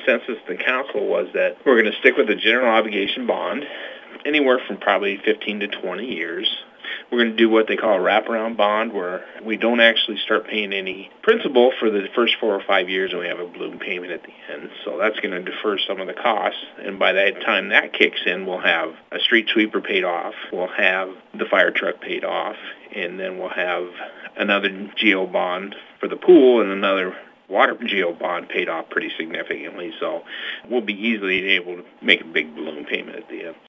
consensus in the council was that we're going to stick with the general obligation bond, anywhere from probably 15 to 20 years. We're going to do what they call a wraparound bond, where we don't actually start paying any principal for the first 4 or 5 years, and we have a balloon payment at the end. So that's going to defer some of the costs, and by that time that kicks in, we'll have a street sweeper paid off, we'll have the fire truck paid off, and then we'll have another GO bond for the pool and another water GO bond paid off pretty significantly. So we'll be easily able to make a big balloon payment at the end.